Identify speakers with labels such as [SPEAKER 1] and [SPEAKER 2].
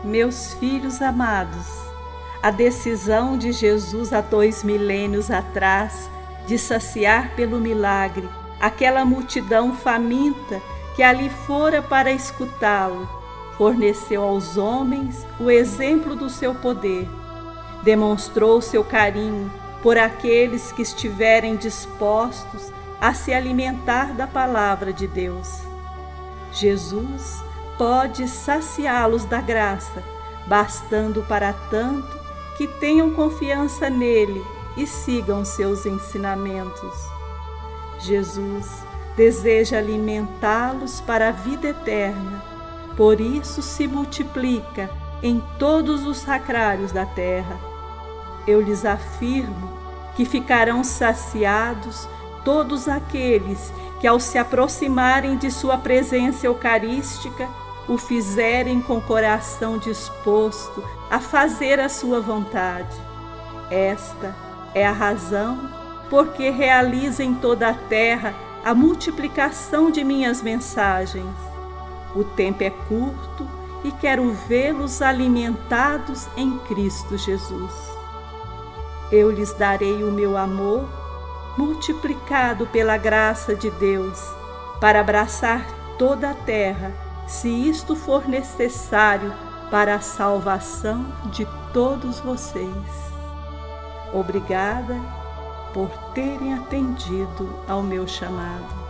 [SPEAKER 1] Meus filhos amados, a decisão de Jesus há 2 milênios atrás de saciar pelo milagre aquela multidão faminta que ali fora para escutá-lo, forneceu aos homens o exemplo do seu poder, demonstrou seu carinho por aqueles que estiverem dispostos a se alimentar da palavra de Deus. Jesus pode saciá-los da graça, bastando para tanto que tenham confiança nele e sigam seus ensinamentos. Jesus deseja alimentá-los para a vida eterna, por isso se multiplica em todos os sacrários da terra. Eu lhes afirmo que ficarão saciados todos aqueles que, ao se aproximarem de sua presença eucarística, o fizerem com coração disposto a fazer a sua vontade. Esta é a razão por que realizo em toda a terra a multiplicação de minhas mensagens. O tempo é curto e quero vê-los alimentados em Cristo Jesus. Eu lhes darei o meu amor, multiplicado pela graça de Deus, para abraçar toda a terra, se isto for necessário para a salvação de todos vocês. Obrigada por terem atendido ao meu chamado.